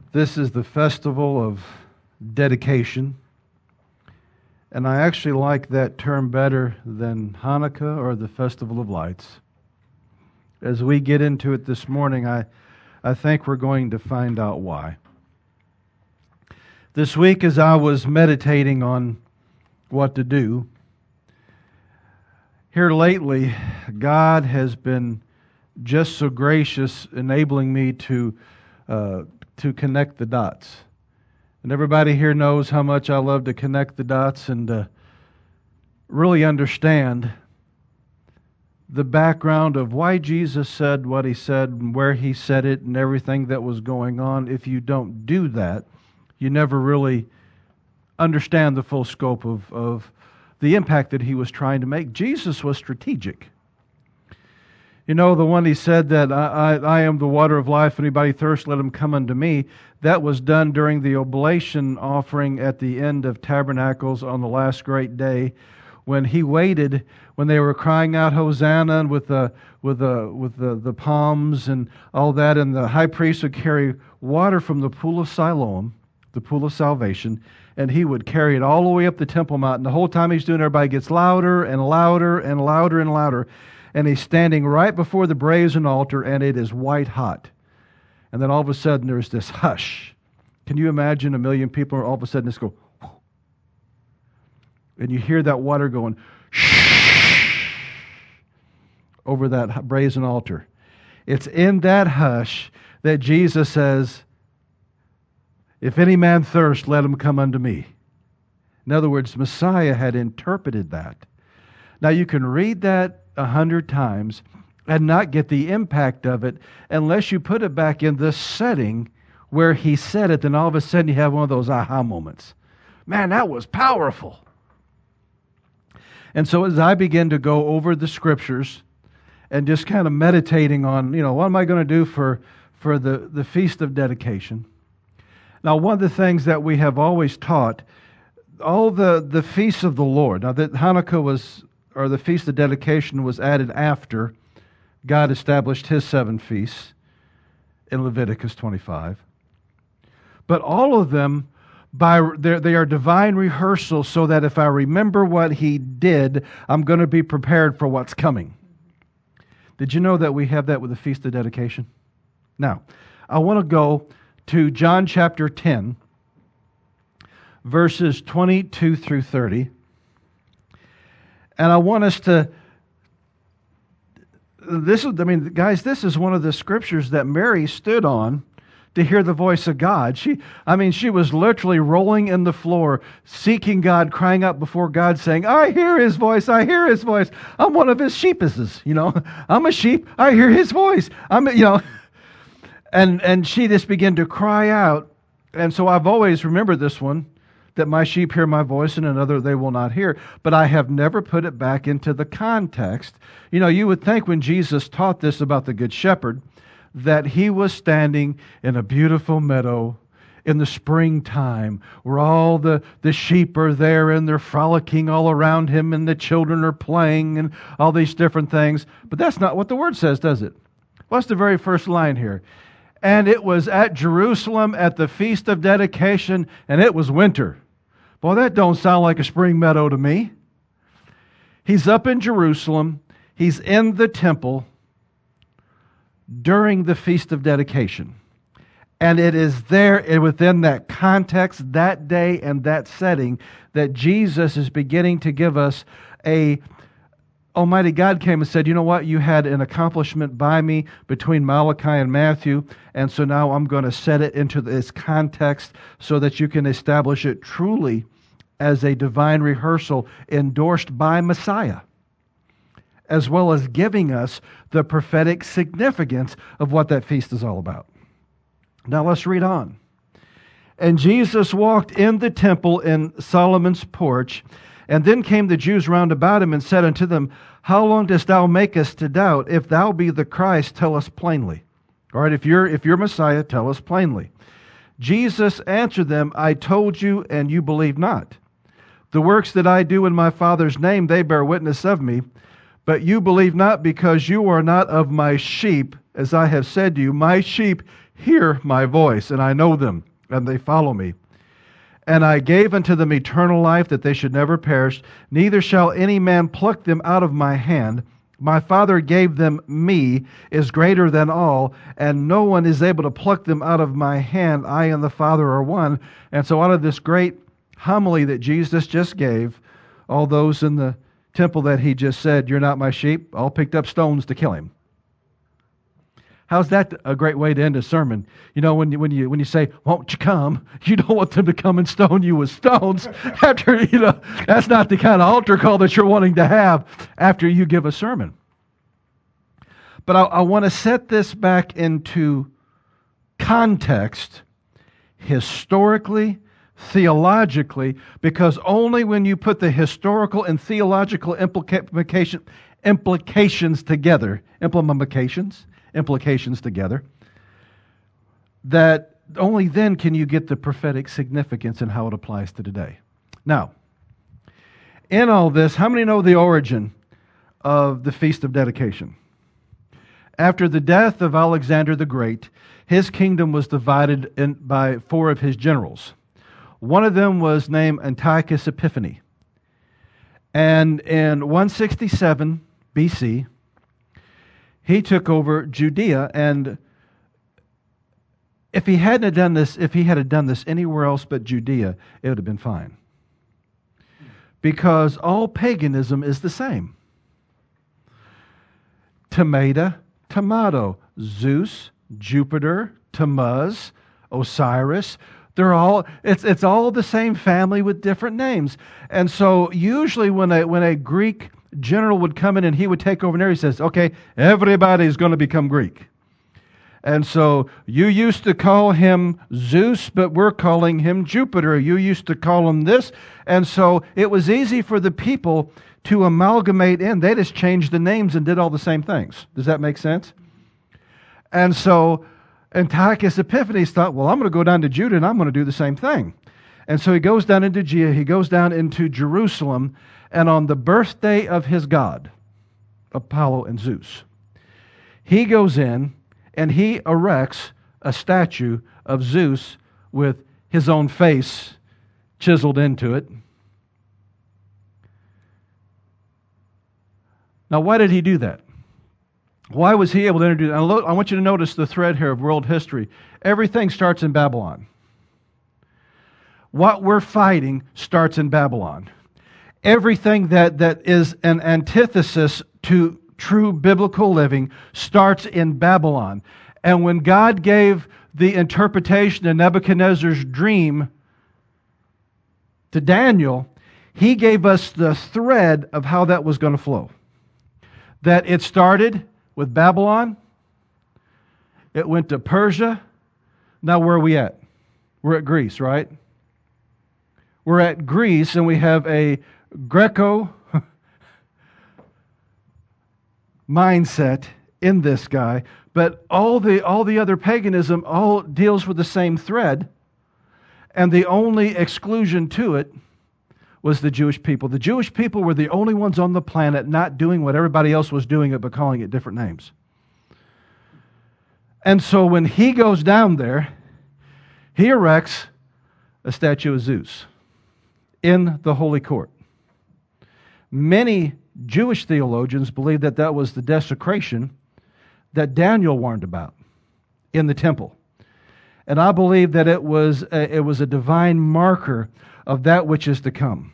This is the festival of dedication. And I actually like that term better than Hanukkah or the Festival of Lights. As we get into it this morning, I think we're going to find out why. This week, as I was meditating on what to do, here lately, God has been just so gracious, enabling me to connect the dots. And everybody here knows how much I love to connect the dots and really understand the background of why Jesus said what He said and where He said it and everything that was going on. If you don't do that, you never really understand the full scope of the impact that He was trying to make. Jesus was strategic. You know, the one He said that I am the water of life, anybody thirst, let him come unto me. That was done during the oblation offering at the end of Tabernacles on the last great day, when He waited, when they were crying out Hosanna with the palms and all that, and the high priest would carry water from the pool of Siloam, the pool of salvation, and he would carry it all the way up the Temple Mount. And the whole time he's doing it, everybody gets louder and louder and louder and louder. And he's standing right before the brazen altar, and it is white hot. And then all of a sudden there's this hush. Can you imagine 1 million people all of a sudden just go, whoo, and you hear that water going shh over that brazen altar. It's in that hush that Jesus says, if any man thirst, let him come unto me. In other words, Messiah had interpreted that. Now you can read that 100 times and not get the impact of it unless you put it back in this setting where He said it, then all of a sudden you have one of those aha moments. Man, that was powerful. And so as I begin to go over the Scriptures and just kind of meditating on, what am I going to do for the Feast of Dedication? Now, one of the things that we have always taught, all the feasts of the Lord, now that Hanukkah was, or the Feast of Dedication was added after God established His 7 feasts in Leviticus 25. But all of them, they are divine rehearsals so that if I remember what He did, I'm going to be prepared for what's coming. Did you know that we have that with the Feast of Dedication? Now, I want to go to John chapter 10, verses 22 through 30. And I want us to, this is one of the scriptures that Mary stood on to hear the voice of God. She was literally rolling in the floor, seeking God, crying out before God, saying, I hear His voice, I hear His voice. I'm one of His sheepuses, I'm a sheep, I hear His voice. And she just began to cry out. And so I've always remembered this one, that my sheep hear my voice and another they will not hear. But I have never put it back into the context. You would think when Jesus taught this about the Good Shepherd, that He was standing in a beautiful meadow in the springtime, where all the sheep are there and they're frolicking all around Him and the children are playing and all these different things. But that's not what the Word says, does it? What's the very first line here? And it was at Jerusalem at the Feast of Dedication, and it was winter. Boy, that don't sound like a spring meadow to me. He's up in Jerusalem. He's in the temple during the Feast of Dedication. And it is there within that context, that day and that setting, that Jesus is beginning to give us Almighty God came and said, you know what, you had an accomplishment by me between Malachi and Matthew, and so now I'm going to set it into this context so that you can establish it truly as a divine rehearsal endorsed by Messiah, as well as giving us the prophetic significance of what that feast is all about. Now let's read on. And Jesus walked in the temple in Solomon's porch, and then came the Jews round about Him and said unto them, How long dost thou make us to doubt? If thou be the Christ, tell us plainly. All right, if you're Messiah, tell us plainly. Jesus answered them, I told you, and you believe not. The works that I do in my Father's name, they bear witness of me. But you believe not, because you are not of my sheep, as I have said to you. My sheep hear my voice, and I know them, and they follow me. And I gave unto them eternal life, that they should never perish, neither shall any man pluck them out of my hand. My Father gave them me, is greater than all, and no one is able to pluck them out of my hand. I and the Father are one. And so out of this great homily that Jesus just gave, all those in the temple that he just said, "You're not my sheep," all picked up stones to kill him. How's that a great way to end a sermon? You know, when you say, "Won't you come?" You don't want them to come and stone you with stones after, that's not the kind of altar call that you're wanting to have after you give a sermon. But I want to set this back into context, historically, theologically, because only when you put the historical and theological implications together, that only then can you get the prophetic significance and how it applies to today. Now, in all this, how many know the origin of the Feast of Dedication? After the death of Alexander the Great, his kingdom was divided by 4 of his generals. One of them was named Antiochus Epiphanes. And in 167 BC, he took over Judea, and if he had done this anywhere else but Judea, it would have been fine. Because all paganism is the same. Tomato, Zeus, Jupiter, Tammuz, Osiris, it's all the same family with different names. And so usually when a Greek general would come in and he would take over there, he says, "Okay, everybody's going to become Greek. And so you used to call him Zeus, but we're calling him Jupiter. You used to call him this." And so it was easy for the people to amalgamate in. They just changed the names and did all the same things. Does that make sense? And so Antiochus Epiphanes thought, well, I'm going to go down to Judah and I'm going to do the same thing. And so he goes down into Judea, he goes down into Jerusalem, and on the birthday of his god, Apollo and Zeus, he goes in and he erects a statue of Zeus with his own face chiseled into it. Now, why did he do that? Why was he able to introduce? I want you to notice the thread here of world history. Everything starts in Babylon. What we're fighting starts in Babylon. Everything that is an antithesis to true biblical living starts in Babylon. And when God gave the interpretation of Nebuchadnezzar's dream to Daniel, he gave us the thread of how that was going to flow. That it started with Babylon, it went to Persia. Now where are we at? We're at Greece, right? We're at Greece, and we have a Greco mindset in this guy, but all the other paganism all deals with the same thread, and the only exclusion to it was the Jewish people. The Jewish people were the only ones on the planet not doing what everybody else was doing it, but calling it different names. And so when he goes down there, he erects a statue of Zeus in the Holy Court. Many Jewish theologians believe that that was the desecration that Daniel warned about in the temple. And I believe that it was a divine marker of that which is to come.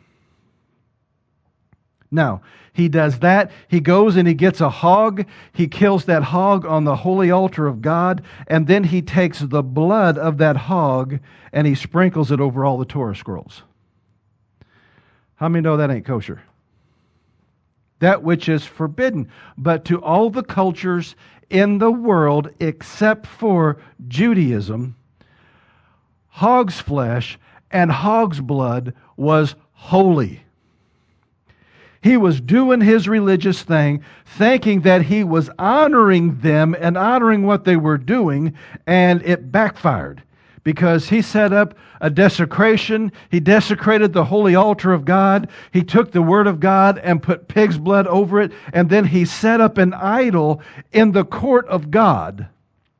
Now, he does that. He goes and he gets a hog. He kills that hog on the holy altar of God. And then he takes the blood of that hog and he sprinkles it over all the Torah scrolls. How many know that ain't kosher? That which is forbidden. But to all the cultures in the world except for Judaism, hog's flesh and hog's blood was holy. He was doing his religious thing, thinking that he was honoring them and honoring what they were doing, and it backfired because he set up a desecration. He desecrated the holy altar of God. He took the word of God and put pig's blood over it, and then he set up an idol in the court of God.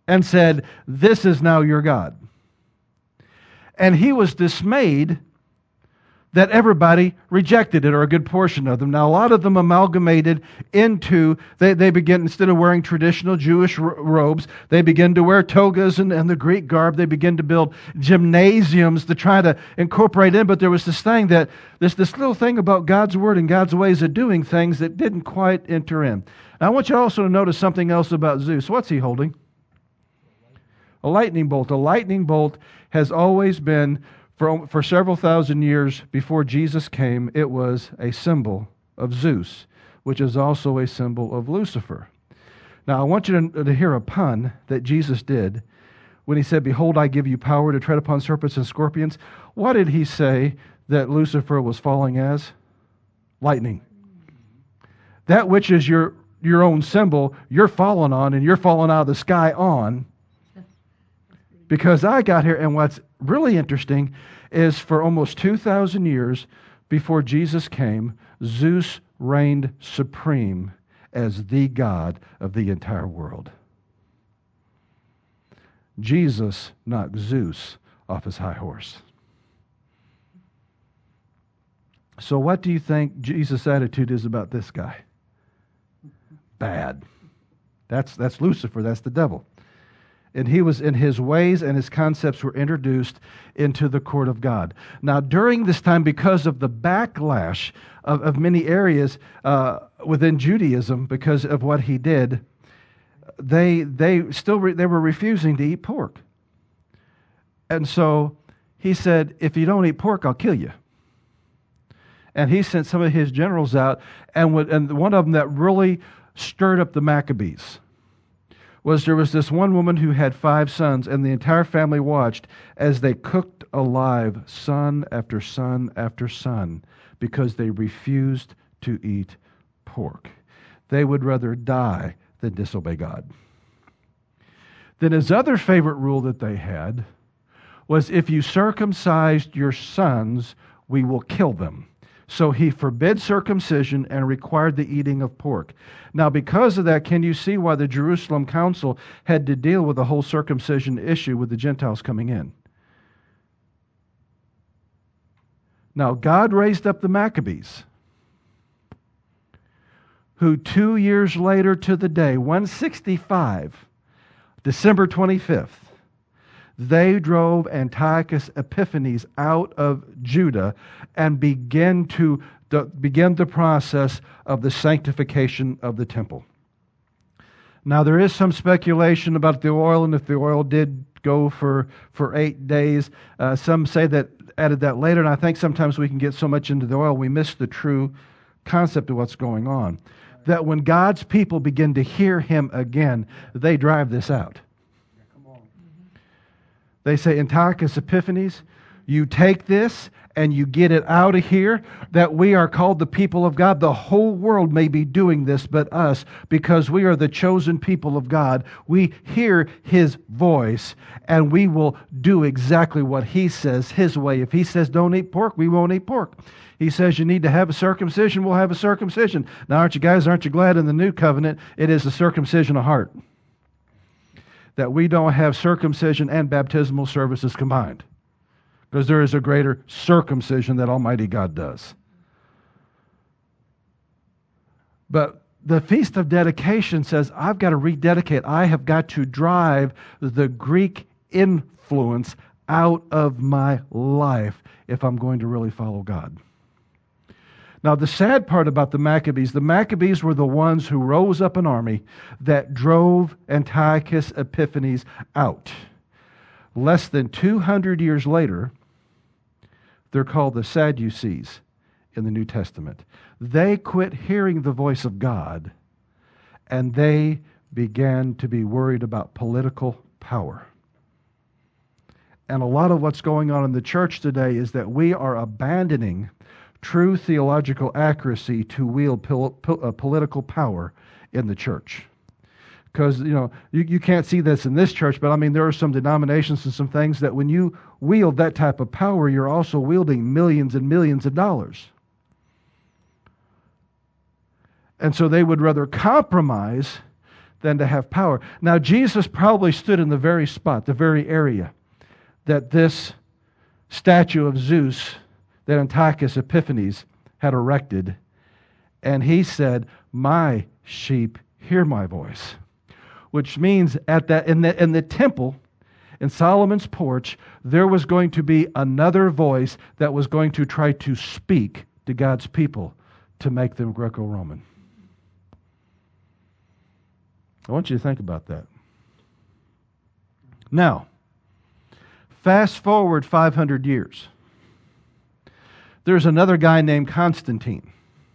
and said, "This is now your God." And he was dismayed that everybody rejected it, or a good portion of them. Now, a lot of them amalgamated into, they begin, instead of wearing traditional Jewish robes, they begin to wear togas and the Greek garb. They begin to build gymnasiums to try to incorporate in, but there was this thing that, this little thing about God's Word and God's ways of doing things that didn't quite enter in. Now, I want you also to notice something else about Zeus. What's he holding? A lightning bolt. A lightning bolt has always been, for several thousand years before Jesus came, it was a symbol of Zeus, which is also a symbol of Lucifer. Now, I want you to hear a pun that Jesus did when he said, "Behold, I give you power to tread upon serpents and scorpions." What did he say that Lucifer was falling as? Lightning. That which is your own symbol, you're falling on, and you're falling out of the sky on. Because I got here, and what's really interesting is for almost 2,000 years before Jesus came, Zeus reigned supreme as the God of the entire world. Jesus knocked Zeus off his high horse. So what do you think Jesus' attitude is about this guy? Bad. That's Lucifer, that's the devil. And he was in his ways, and his concepts were introduced into the court of God. Now, during this time, because of the backlash of many areas within Judaism, because of what he did, they were refusing to eat pork. And so he said, "If you don't eat pork, I'll kill you." And he sent some of his generals out, and one of them that really stirred up the Maccabees was there was this one woman who had 5 sons, and the entire family watched as they cooked alive son after son after son because they refused to eat pork. They would rather die than disobey God. Then his other favorite rule that they had was, if you circumcised your sons, we will kill them. So he forbid circumcision and required the eating of pork. Now, because of that, can you see why the Jerusalem Council had to deal with the whole circumcision issue with the Gentiles coming in? Now, God raised up the Maccabees, who 2 years later to the day, 165, December 25th, they drove Antiochus Epiphanes out of Judah and began the process of the sanctification of the temple. Now, there is some speculation about the oil, and if the oil did go for 8 days. Some say that added that later, and I think sometimes we can get so much into the oil we miss the true concept of what's going on. That when God's people begin to hear Him again, they drive this out. They say, Antiochus Epiphanes, you take this and you get it out of here, that we are called the people of God. The whole world may be doing this but us, because we are the chosen people of God. We hear His voice, and we will do exactly what He says, His way. If He says don't eat pork, we won't eat pork. He says you need to have a circumcision, we'll have a circumcision. Now, aren't you glad in the new covenant it is the circumcision of heart? That we don't have circumcision and baptismal services combined. Because there is a greater circumcision that Almighty God does. But the Feast of Dedication says, I've got to rededicate. I have got to drive the Greek influence out of my life if I'm going to really follow God. Now, the sad part about the Maccabees were the ones who rose up an army that drove Antiochus Epiphanes out. Less than 200 years later, they're called the Sadducees in the New Testament. They quit hearing the voice of God, and they began to be worried about political power. And a lot of what's going on in the church today is that we are abandoning true theological accuracy to wield political power in the church. Because, you can't see this in this church, but there are some denominations and some things that when you wield that type of power, you're also wielding millions and millions of dollars. And so they would rather compromise than to have power. Now, Jesus probably stood in the very spot, the very area that this statue of Zeus that Antiochus Epiphanes had erected. And he said, "My sheep hear my voice." Which means at that in the temple, in Solomon's porch, there was going to be another voice that was going to try to speak to God's people to make them Greco-Roman. I want you to think about that. Now, fast forward 500 years. There's another guy named Constantine,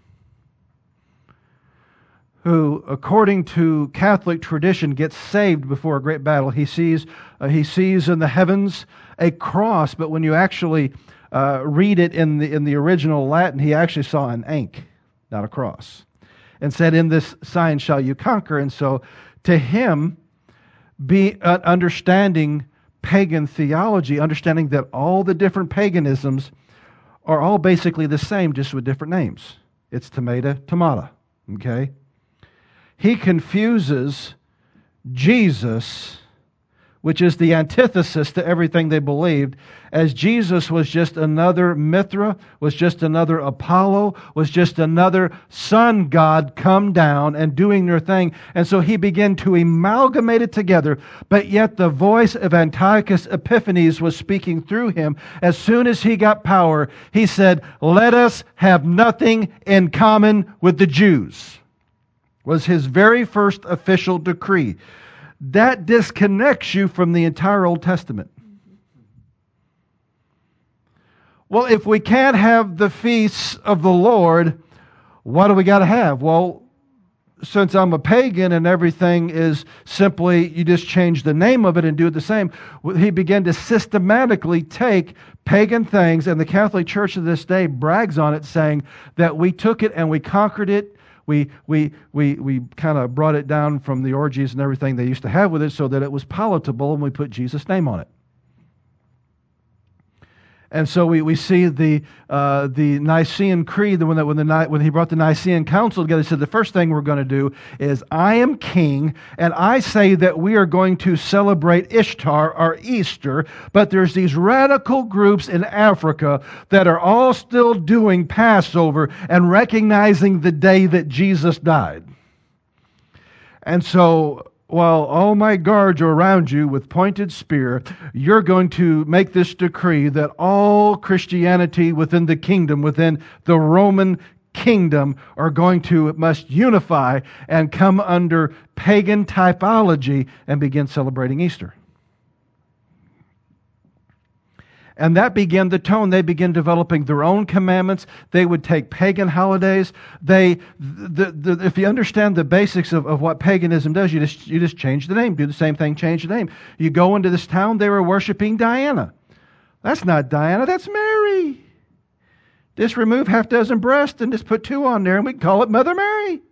who, according to Catholic tradition, gets saved before a great battle. He sees in the heavens a cross, but when you actually read it in the original Latin, he actually saw an ankh, not a cross, and said, "In this sign shall you conquer." And so, to him, understanding pagan theology, understanding that all the different paganisms are all basically the same, just with different names. It's tomata, okay? He confuses Jesus, which is the antithesis to everything they believed, as Jesus was just another Mithra, was just another Apollo, was just another sun god come down and doing their thing. And so he began to amalgamate it together, but yet the voice of Antiochus Epiphanes was speaking through him. As soon as he got power, he said, "Let us have nothing in common with the Jews." Was his very first official decree. That disconnects you from the entire Old Testament. Well, if we can't have the feasts of the Lord, what do we got to have? Well, since I'm a pagan and everything is simply, you just change the name of it and do it the same, he began to systematically take pagan things, and the Catholic Church of this day brags on it, saying that we took it and we conquered it. We kind of brought it down from the orgies and everything they used to have with it so that it was palatable, and we put Jesus' name on it. And so we see the Nicene Creed, when he brought the Nicene Council together, he said, the first thing we're going to do is, I am king, and I say that we are going to celebrate Ishtar, our Easter, but there's these radical groups in Africa that are all still doing Passover and recognizing the day that Jesus died. And so, while all my guards are around you with pointed spear, you're going to make this decree that all Christianity within the kingdom, within the Roman kingdom, must unify and come under pagan typology and begin celebrating Easter. And that began the tone. They began developing their own commandments. They would take pagan holidays. If you understand the basics of what paganism does, you just change the name. Do the same thing, change the name. You go into this town, they were worshiping Diana. That's not Diana, that's Mary. Just remove half dozen breasts and just put 2 on there, and we can call it Mother Mary.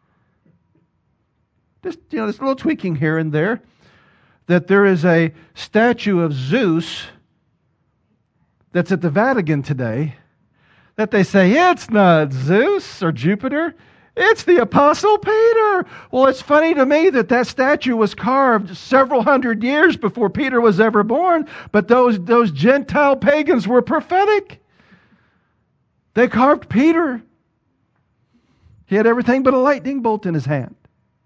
Just, this little tweaking here and there. That there is a statue of Zeus that's at the Vatican today, that they say, it's not Zeus or Jupiter, it's the Apostle Peter. Well, it's funny to me that statue was carved several hundred years before Peter was ever born, but those Gentile pagans were prophetic. They carved Peter. He had everything but a lightning bolt in his hand.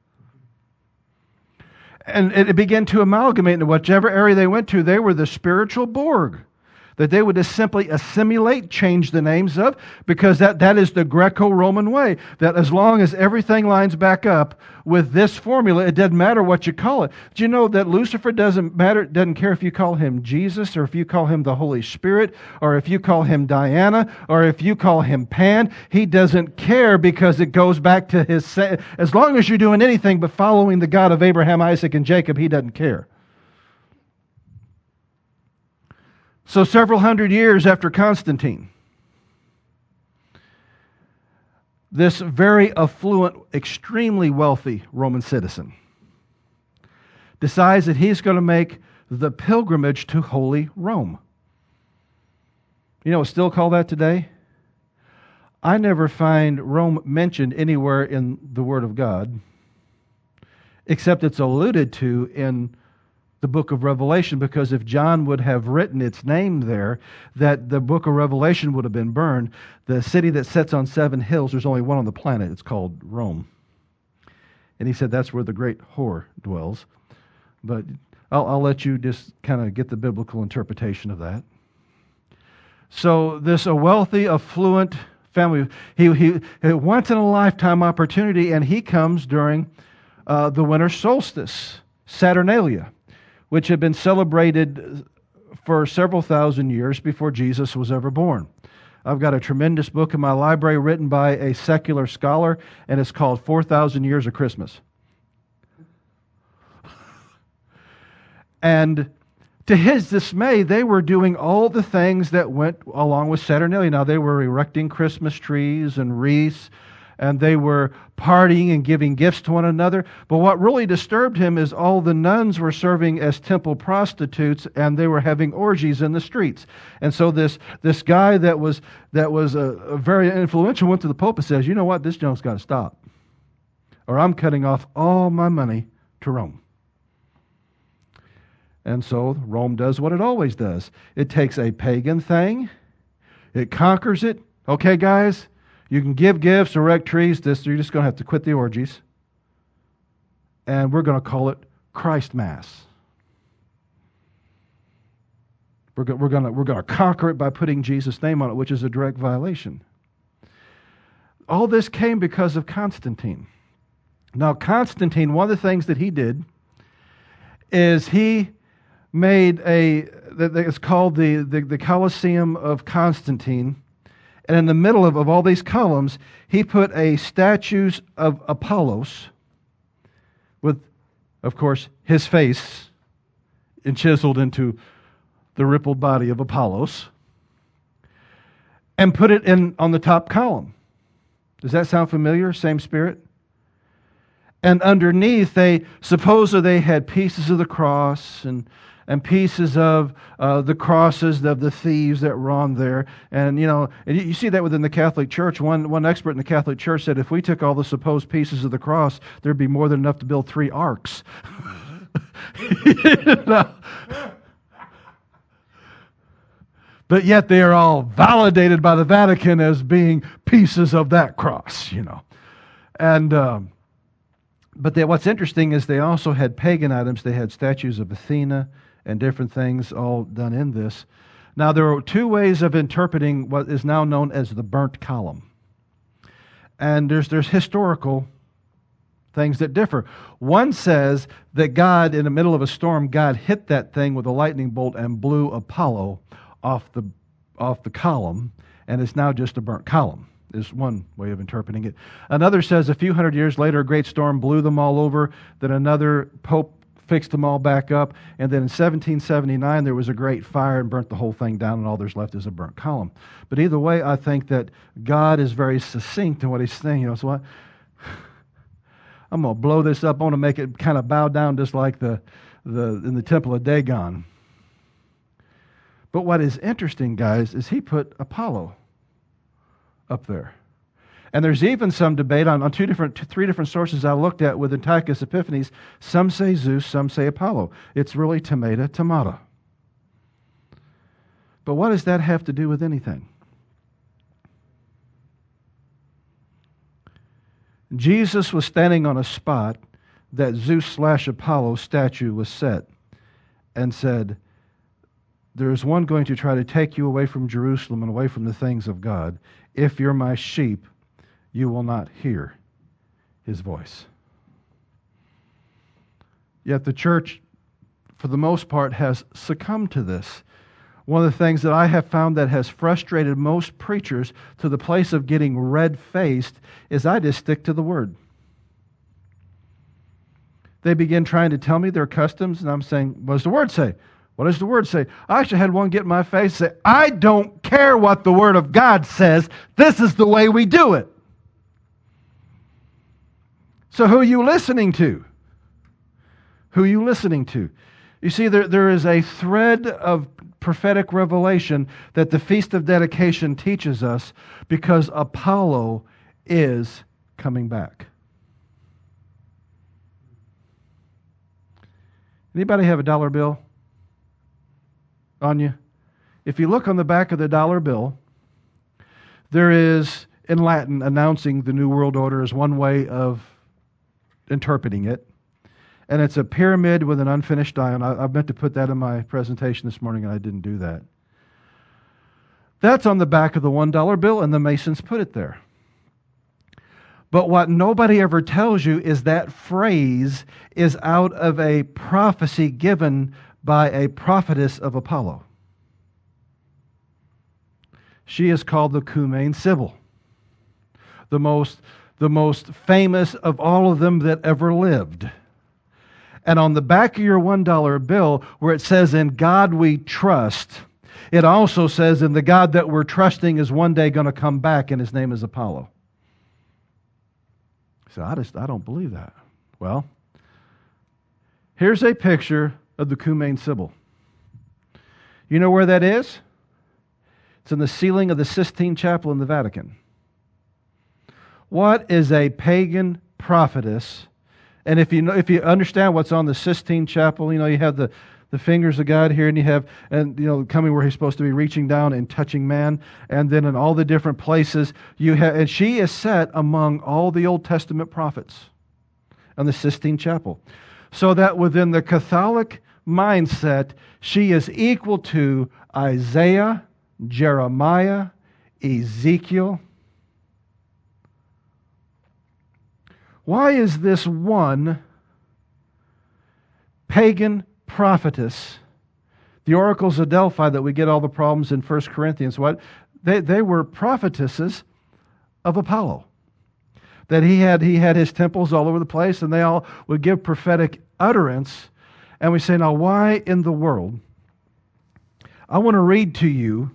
And it began to amalgamate into whichever area they went to. They were the spiritual Borg that they would just simply assimilate, change the names of, because that is the Greco-Roman way. That as long as everything lines back up with this formula, it doesn't matter what you call it. Do you know that Lucifer doesn't care if you call him Jesus, or if you call him the Holy Spirit, or if you call him Diana, or if you call him Pan? He doesn't care, because it goes back to as long as you're doing anything but following the God of Abraham, Isaac, and Jacob, he doesn't care. So several hundred years after Constantine, this very affluent, extremely wealthy Roman citizen decides that he's going to make the pilgrimage to Holy Rome. You know, it's still called that today. I never find Rome mentioned anywhere in the Word of God, except it's alluded to in the book of Revelation, because if John would have written its name there, that the book of Revelation would have been burned. The city that sits on 7 hills, there's only one on the planet. It's called Rome. And he said that's where the great whore dwells. But I'll let you just kind of get the biblical interpretation of that. So this a wealthy, affluent family, he once in a lifetime opportunity, and he comes during the winter solstice, Saturnalia, which had been celebrated for several thousand years before Jesus was ever born. I've got a tremendous book in my library written by a secular scholar, and it's called 4,000 Years of Christmas. And to his dismay, they were doing all the things that went along with Saturnalia. Now, they were erecting Christmas trees and wreaths, and they were partying and giving gifts to one another. But what really disturbed him is all the nuns were serving as temple prostitutes, and they were having orgies in the streets. And so this guy that was a very influential went to the Pope and says, you know what, this junk's got to stop, or I'm cutting off all my money to Rome. And so Rome does what it always does. It takes a pagan thing, it conquers it. Okay, guys, you can give gifts, erect trees, you're just going to have to quit the orgies. And we're going to call it Christ Mass. We're going to conquer it by putting Jesus' name on it, which is a direct violation. All this came because of Constantine. Now, Constantine, one of the things that he did is he made it's called the Colosseum of Constantine. And in the middle of all these columns, he put a statues of Apollos with, of course, his face chiseled into the rippled body of Apollos, and put it on the top column. Does that sound familiar? Same spirit? And underneath, they had pieces of the cross and pieces of the crosses of the thieves that were on there. And, you see that within the Catholic Church. One expert in the Catholic Church said if we took all the supposed pieces of the cross, there'd be more than enough to build 3 arks. But yet they are all validated by the Vatican as being pieces of that cross, And but what's interesting is they also had pagan items. They had statues of Athena and different things all done in this. Now, there are 2 ways of interpreting what is now known as the burnt column. And there's historical things that differ. One says that God, in the middle of a storm, God hit that thing with a lightning bolt and blew Apollo off the column, and it's now just a burnt column, is one way of interpreting it. Another says a few hundred years later, a great storm blew them all over, then another pope fixed them all back up, and then in 1779 there was a great fire and burnt the whole thing down, and all there's left is a burnt column. But either way, I think that God is very succinct in what he's saying. So I'm going to blow this up. I want to make it kind of bow down just like in the Temple of Dagon. But what is interesting, guys, is he put Apollo up there. And there's even some debate on 3 different sources I looked at with Antiochus Epiphanes. Some say Zeus, some say Apollo. It's really tomato. But what does that have to do with anything? Jesus was standing on a spot that Zeus/Apollo statue was set and said, there is one going to try to take you away from Jerusalem and away from the things of God. If you're my sheep, you will not hear his voice. Yet the church, for the most part, has succumbed to this. One of the things that I have found that has frustrated most preachers to the place of getting red-faced is I just stick to the Word. They begin trying to tell me their customs, and I'm saying, what does the Word say? What does the Word say? I actually had one get in my face and say, I don't care what the Word of God says. This is the way we do it. So who are you listening to? Who are you listening to? You see, there is a thread of prophetic revelation that the Feast of Dedication teaches us because Apollo is coming back. Anybody have a dollar bill on you? If you look on the back of the dollar bill, there is, in Latin, announcing the New World Order is one way of interpreting it. And it's a pyramid with an unfinished diamond. I meant to put that in my presentation this morning, and I didn't do that. That's on the back of the $1 bill, and the Masons put it there. But what nobody ever tells you is that phrase is out of a prophecy given by a prophetess of Apollo. She is called the Cumane Sibyl, the most famous of all of them that ever lived. And on the back of your $1 bill, where it says, "In God we trust," it also says, "In the God that we're trusting is one day going to come back, and His name is Apollo." So I don't believe that. Well, here's a picture of the Cumane Sibyl. You know where that is? It's in the ceiling of the Sistine Chapel in the Vatican. What is a pagan prophetess? And if you understand what's on the Sistine Chapel, you have the fingers of God here, and you have, coming where He's supposed to be reaching down and touching man, and then in all the different places you have, and she is set among all the Old Testament prophets on the Sistine Chapel, so that within the Catholic mindset, she is equal to Isaiah, Jeremiah, Ezekiel. Why is this one pagan prophetess, the oracles of Delphi that we get all the problems in 1 Corinthians, they were prophetesses of Apollo. That he had his temples all over the place, and they all would give prophetic utterance. And we say, now why in the world? I want to read to you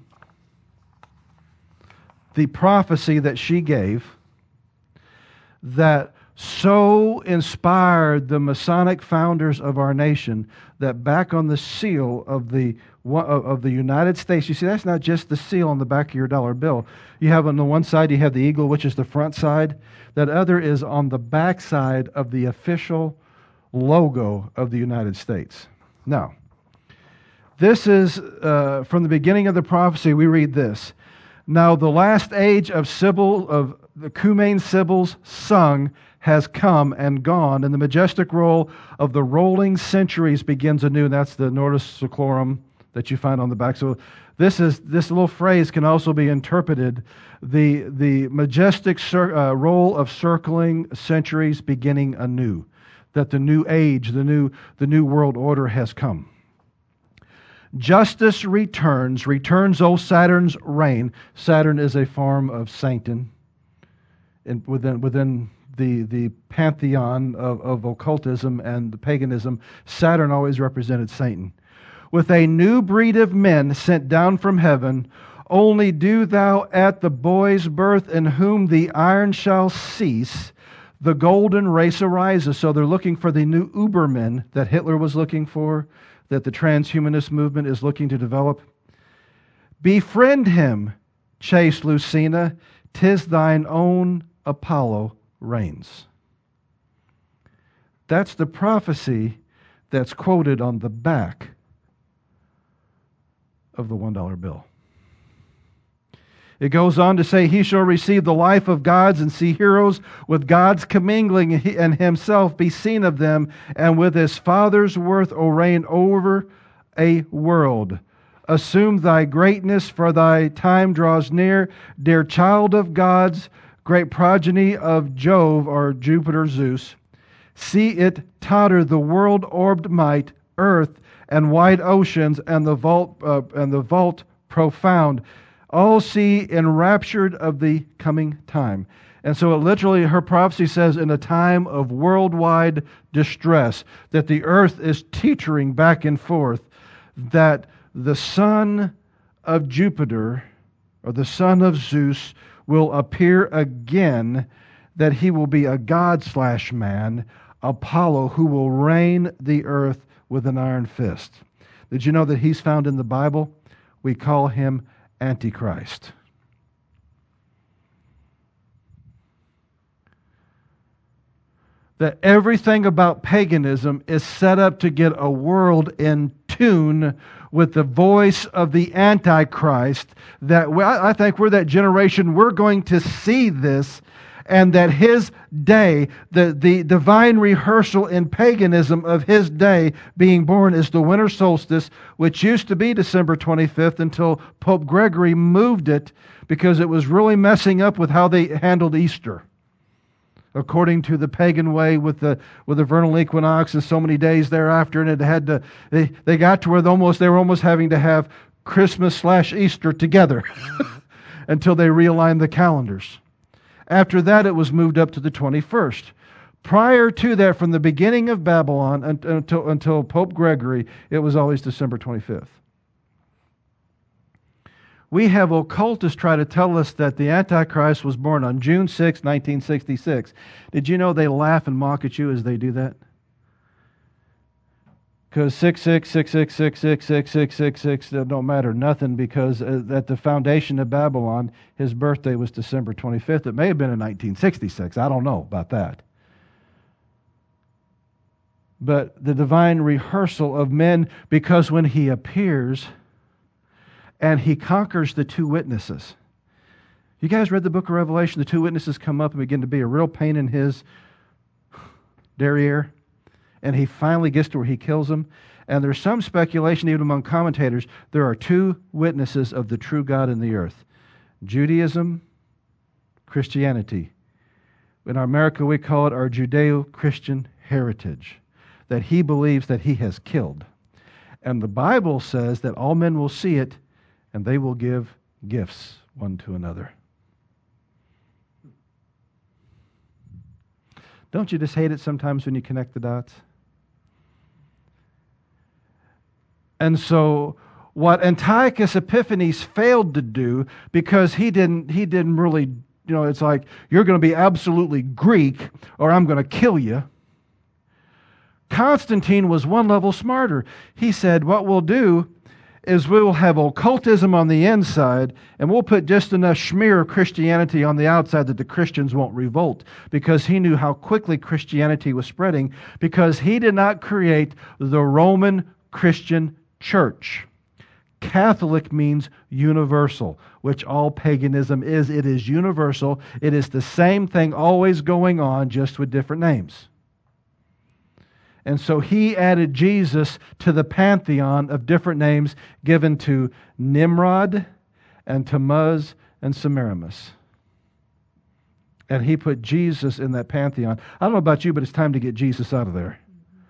the prophecy that she gave that so inspired the Masonic founders of our nation that back on the seal of the United States, you see, that's not just the seal on the back of your dollar bill. You have on the one side, you have the eagle, which is the front side. That other is on the back side of the official logo of the United States. Now, this is from the beginning of the prophecy. We read this. Now the last age of the Cumane Sibyls sung has come and gone, and the majestic roll of the rolling centuries begins anew. And that's the Nordus Seclorum that you find on the back. So this little phrase can also be interpreted, the majestic roll of circling centuries beginning anew, that the new age, the new world order has come. Justice returns, O Saturn's reign. Saturn is a form of Satan within the pantheon of occultism and paganism. Saturn always represented Satan. With a new breed of men sent down from heaven, only do thou at the boy's birth, in whom the iron shall cease, the golden race arises. So they're looking for the new Ubermen that Hitler was looking for, that the transhumanist movement is looking to develop. Befriend him, chaste Lucina, 'tis thine own Apollo reigns. That's the prophecy that's quoted on the back of the $1 bill. It goes on to say, he shall receive the life of gods and see heroes with gods commingling, and himself be seen of them, and with his father's worth reign over a world. Assume thy greatness, for thy time draws near, dear child of gods, great progeny of Jove, or Jupiter, Zeus. See it totter the world-orbed might, earth and wide oceans, and the vault profound. All see enraptured of the coming time. And so it literally, her prophecy says, in a time of worldwide distress, that the earth is teetering back and forth, that the son of Jupiter, or the son of Zeus, will appear again, that he will be a god/man, Apollo, who will reign the earth with an iron fist. Did you know that he's found in the Bible? We call him Antichrist. that everything about paganism is set up to get a world in tune with the voice of the Antichrist. That I think we're that generation, we're going to see this, and that his day, the divine rehearsal in paganism of his day being born is the winter solstice, which used to be December 25th until Pope Gregory moved it because it was really messing up with how they handled Easter. According to the pagan way with the vernal equinox and so many days thereafter, and it had to, they got to where they were almost having to have Christmas/Easter together until they realigned the calendars. After that, it was moved up to the 21st. Prior to that, from the beginning of Babylon until Pope Gregory, it was always December 25th. We have occultists try to tell us that the Antichrist was born on June 6, 1966. Did you know they laugh and mock at you as they do that? Because 6666666666 don't matter nothing, because at the foundation of Babylon, his birthday was December 25th. It may have been in 1966. I don't know about that. But the divine rehearsal of men, because when he appears and he conquers the two witnesses. You guys read the book of Revelation? The two witnesses come up and begin to be a real pain in his derriere. And he finally gets to where he kills them. And there's some speculation, even among commentators, there are two witnesses of the true God in the earth. Judaism, Christianity. In America, we call it our Judeo-Christian heritage, that he believes that he has killed. And the Bible says that all men will see it, and they will give gifts one to another. Don't you just hate it sometimes when you connect the dots? And so what Antiochus Epiphanes failed to do, because he didn't really, it's like, you're going to be absolutely Greek or I'm going to kill you. Constantine was one level smarter. He said, what we'll do is we will have occultism on the inside, and we'll put just enough smear of Christianity on the outside that the Christians won't revolt, because he knew how quickly Christianity was spreading, because he did not create the Roman Christian church. Catholic means universal, which all paganism is. It is universal. It is the same thing always going on, just with different names. And so he added Jesus to the pantheon of different names given to Nimrod and Tammuz and Semiramis. And he put Jesus in that pantheon. I don't know about you, but it's time to get Jesus out of there.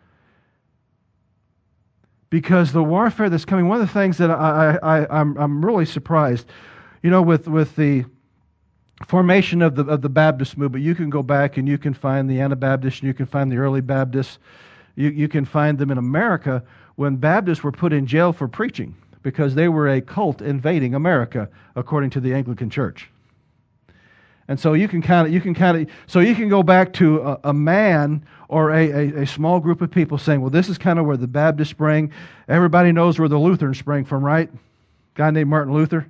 Because the warfare that's coming, one of the things that I'm really surprised, with the formation of the Baptist movement, you can go back and you can find the Anabaptists and you can find the early Baptists. You can find them in America when Baptists were put in jail for preaching because they were a cult invading America, according to the Anglican Church. And so you can go back to a man or a small group of people saying, well, this is kind of where the Baptists sprang. Everybody knows where the Lutherans sprang from, right? Guy named Martin Luther.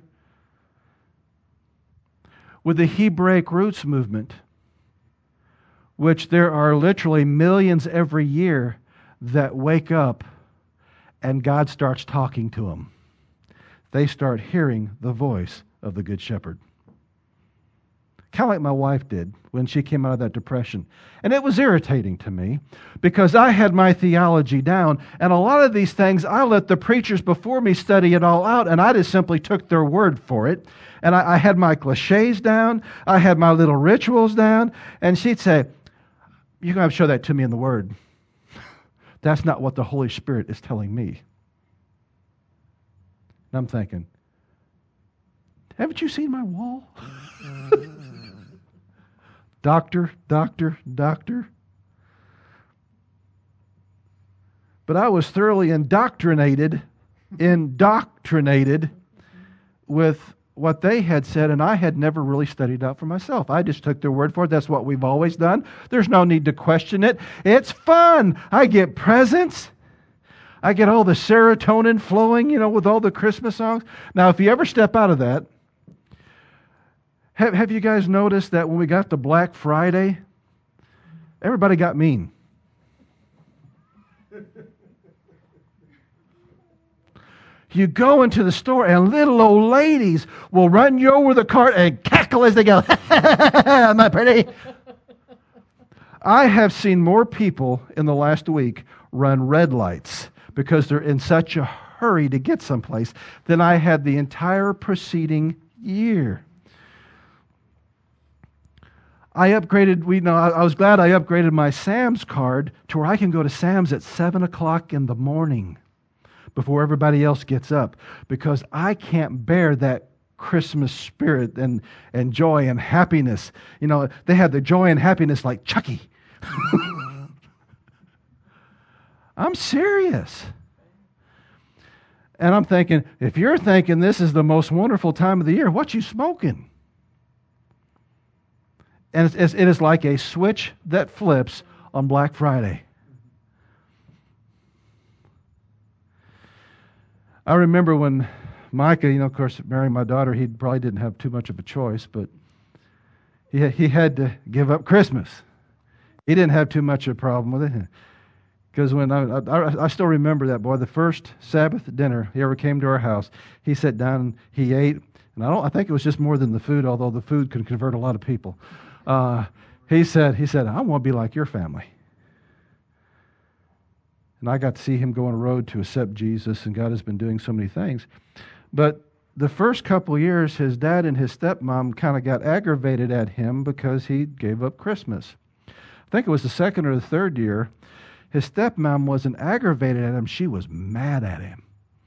With the Hebraic roots movement, which there are literally millions every year that wake up and God starts talking to them. They start hearing the voice of the Good Shepherd. Kind of like my wife did when she came out of that depression. And it was irritating to me because I had my theology down, and a lot of these things I let the preachers before me study it all out, and I just simply took their word for it. And I had my cliches down, I had my little rituals down, and she'd say, you're going to have to show that to me in the Word. That's not what the Holy Spirit is telling me. And I'm thinking, haven't you seen my wall? Doctor. But I was thoroughly indoctrinated with what they had said, and I had never really studied out for myself. I just took their word for it. That's what we've always done. There's no need to question it. It's fun. I get presents. I get all the serotonin flowing, with all the Christmas songs. Now, if you ever step out of that, have you guys noticed that when we got to Black Friday, everybody got mean. You go into the store and little old ladies will run you over the cart and cackle as they go, am I pretty? I have seen more people in the last week run red lights because they're in such a hurry to get someplace than I had the entire preceding year. I was glad I upgraded my Sam's card to where I can go to Sam's at 7 o'clock in the morning before everybody else gets up, because I can't bear that Christmas spirit and joy and happiness. You know, they have the joy and happiness like Chucky. I'm serious. And I'm thinking, if you're thinking this is the most wonderful time of the year, what you smoking? And it is like a switch that flips on Black Friday. I remember when Micah, of course, marrying my daughter, he probably didn't have too much of a choice, but he had to give up Christmas. He didn't have too much of a problem with it. Because when I still remember that boy, the first Sabbath dinner he ever came to our house, he sat down and he ate, and I think it was just more than the food, although the food could convert a lot of people. He said, I want to be like your family. And I got to see him go on a road to accept Jesus, and God has been doing so many things. But the first couple of years, his dad and his stepmom kind of got aggravated at him because he gave up Christmas. I think it was the second or the third year. His stepmom wasn't aggravated at him. She was mad at him.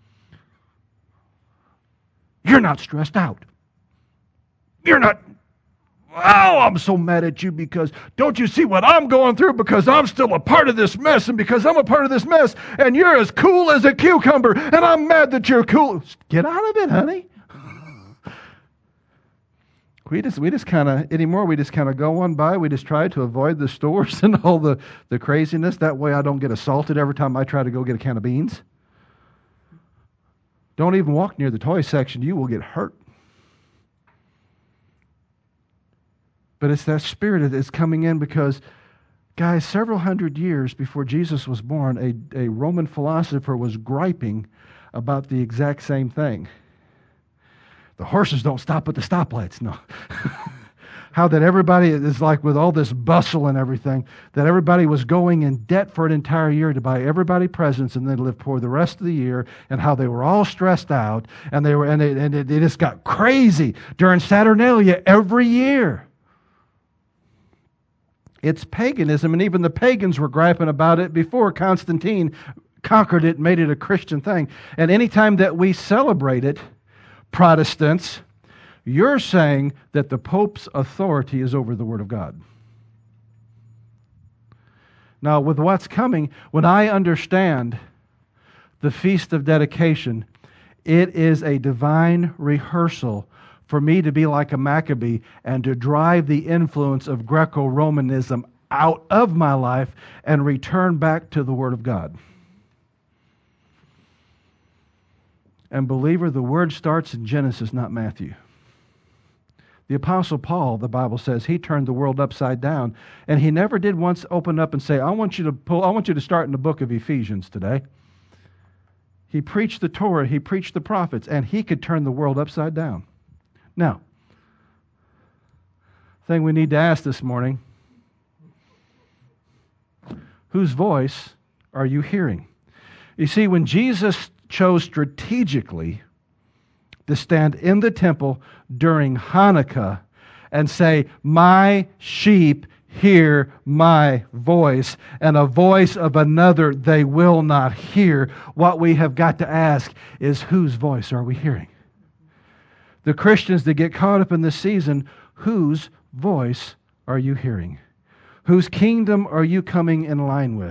You're not stressed out. You're not... Oh, I'm so mad at you because don't you see what I'm going through, because I'm still a part of this mess, and because I'm a part of this mess, and you're as cool as a cucumber, and I'm mad that you're cool. Get out of it, honey. We just kind of go on by. We just try to avoid the stores and all the craziness. That way I don't get assaulted every time I try to go get a can of beans. Don't even walk near the toy section. You will get hurt. But it's that spirit that's coming in because, guys, several hundred years before Jesus was born, a Roman philosopher was griping about the exact same thing. The horses don't stop at the stoplights, no. How that everybody is like with all this bustle and everything, that everybody was going in debt for an entire year to buy everybody presents and then live poor the rest of the year, and how they were all stressed out, and it just got crazy during Saturnalia every year. It's paganism, and even the pagans were griping about it before Constantine conquered it and made it a Christian thing. And anytime that we celebrate it, Protestants, you're saying that the Pope's authority is over the Word of God. Now, with what's coming, when I understand the Feast of Dedication, it is a divine rehearsal for me to be like a Maccabee and to drive the influence of Greco-Romanism out of my life and return back to the Word of God. And believer, the Word starts in Genesis, not Matthew. The Apostle Paul, the Bible says, he turned the world upside down, and he never did once open up and say, I want you to start in the book of Ephesians today. He preached the Torah, he preached the prophets, and he could turn the world upside down. Now, thing we need to ask this morning, whose voice are you hearing? You see, when Jesus chose strategically to stand in the temple during Hanukkah and say, my sheep hear my voice, and a voice of another they will not hear, what we have got to ask is, whose voice are we hearing? The Christians that get caught up in this season, whose voice are you hearing? Whose kingdom are you coming in line with?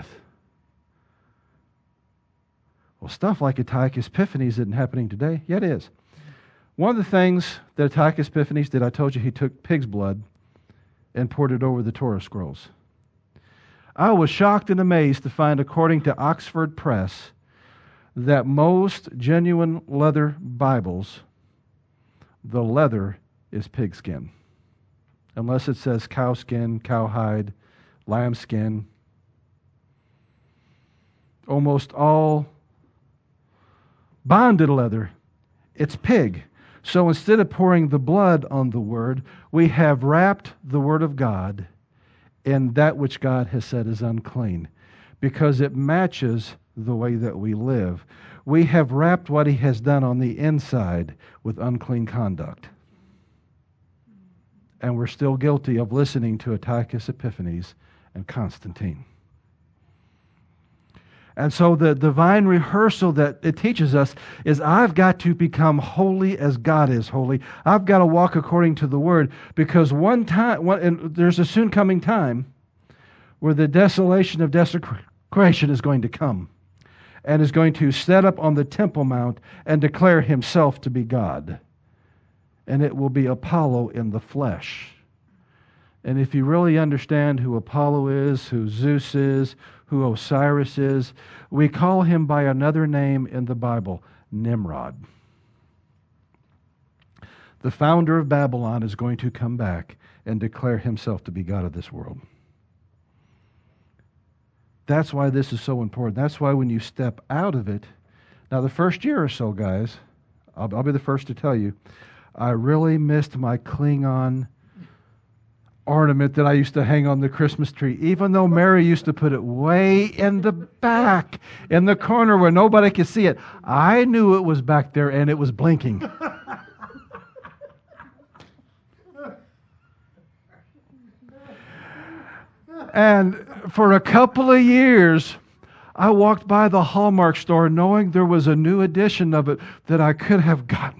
Well, stuff like Antiochus Epiphanes isn't happening today. Yeah, it is. One of the things that Antiochus Epiphanes did, I told you he took pig's blood and poured it over the Torah scrolls. I was shocked and amazed to find, according to Oxford Press, that most genuine leather Bibles, the leather is pigskin. Unless it says cow skin, cowhide, lambskin, almost all bonded leather. It's pig. So instead of pouring the blood on the Word, we have wrapped the Word of God in that which God has said is unclean, because it matches the way that we live. We have wrapped what He has done on the inside with unclean conduct. And we're still guilty of listening to Antiochus Epiphanes and Constantine. And so the divine rehearsal that it teaches us is I've got to become holy as God is holy. I've got to walk according to the Word, because and there's a soon coming time where the desolation of desecration is going to come and is going to set up on the Temple Mount and declare Himself to be God. And it will be Apollo in the flesh. And if you really understand who Apollo is, who Zeus is, who Osiris is, we call him by another name in the Bible, Nimrod. The founder of Babylon is going to come back and declare himself to be God of this world. That's why this is so important. That's why when you step out of it, now the first year or so, guys, I'll be the first to tell you, I really missed my Klingon ornament that I used to hang on the Christmas tree, even though Mary used to put it way in the back, in the corner where nobody could see it. I knew it was back there and it was blinking. And for a couple of years, I walked by the Hallmark store knowing there was a new edition of it that I could have gotten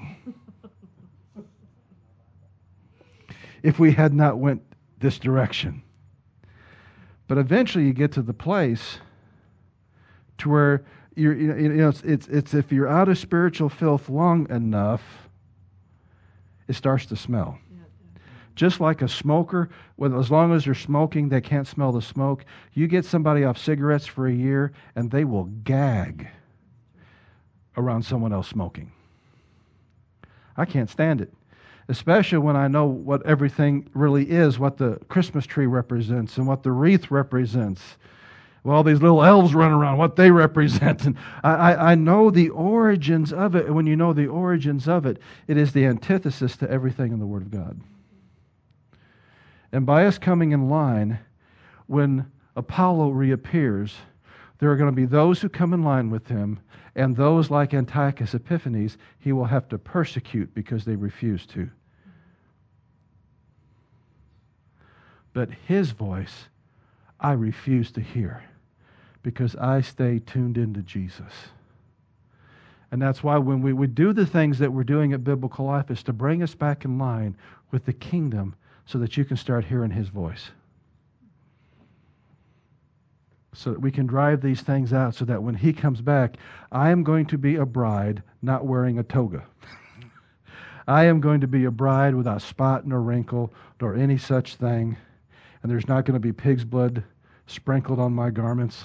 if we had not went this direction. But eventually you get to the place to where it's if you're out of spiritual filth long enough, it starts to smell. Just like a smoker, as long as they're smoking, they can't smell the smoke. You get somebody off cigarettes for a year, and they will gag around someone else smoking. I can't stand it, especially when I know what everything really is, what the Christmas tree represents and what the wreath represents. Well, these little elves run around, what they represent. And I know the origins of it, and when you know the origins of it, it is the antithesis to everything in the Word of God. And by us coming in line, when Apollo reappears, there are going to be those who come in line with him, and those like Antiochus Epiphanes, he will have to persecute because they refuse to. But his voice, I refuse to hear because I stay tuned into Jesus. And that's why when we would do the things that we're doing at Biblical Life is to bring us back in line with the kingdom so that you can start hearing his voice. So that we can drive these things out so that when he comes back, I am going to be a bride not wearing a toga. I am going to be a bride without spot nor wrinkle nor any such thing. And there's not going to be pig's blood sprinkled on my garments.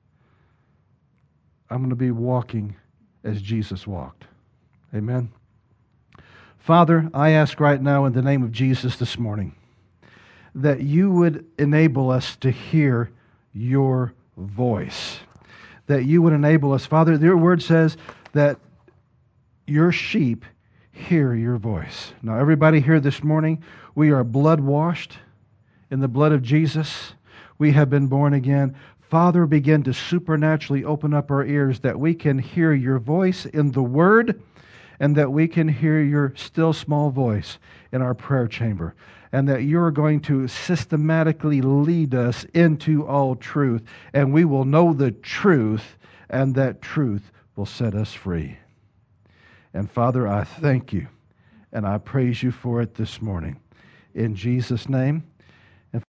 I'm going to be walking as Jesus walked. Amen. Father, I ask right now in the name of Jesus this morning that you would enable us to hear your voice. That you would enable us. Father, your word says that your sheep hear your voice. Now, everybody here this morning, we are blood washed in the blood of Jesus. We have been born again. Father, begin to supernaturally open up our ears that we can hear your voice in the word and that we can hear your still small voice in our prayer chamber, and that you're going to systematically lead us into all truth, and we will know the truth, and that truth will set us free. And Father, I thank you, and I praise you for it this morning. In Jesus' name,